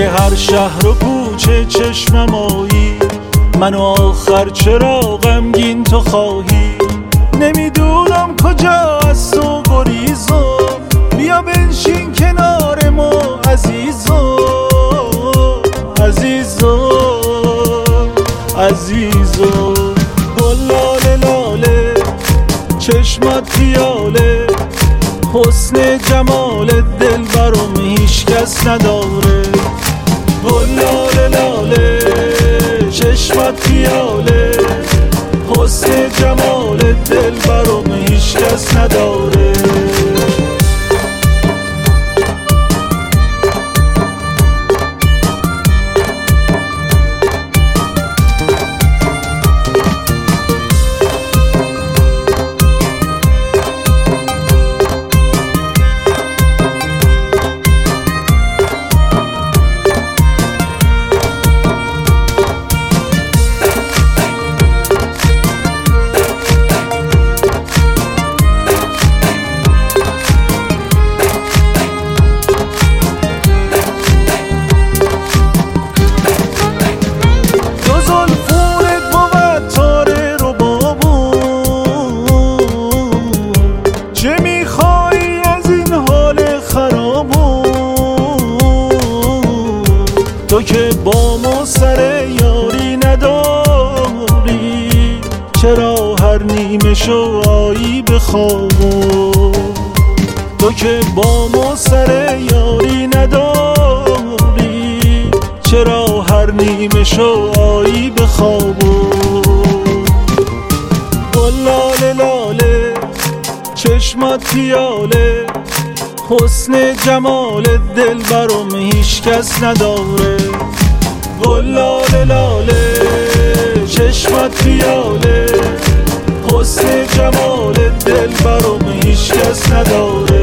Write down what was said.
توی هر شهر و کوچه چشمم آیی، منو آخر چرا غمگین تو خواهی؟ نمیدونم کجا از تو گریزم، بیا بنشین کنار ما عزیزم عزیزم عزیزم. گل لاله لاله چشمات پیاله، حسن جمال دل برام هیچ کس نداره. گل لاله لاله چشمات پیاله، حسن جمال دل برام هیچ کس نداره. تو که با ما سر یاری نداری، چرا هر نیمه شو آیی به خوابو؟ تو که با ما سر یاری نداری، چرا هر نیمه شو آیی به خوابو؟ گل لاله لاله چشمات پیاله، حسن جمال دل برام هیچ کس نداره. گل لاله لاله چشمات پیاله، حسن جمال دل برام هیچ کس نداره.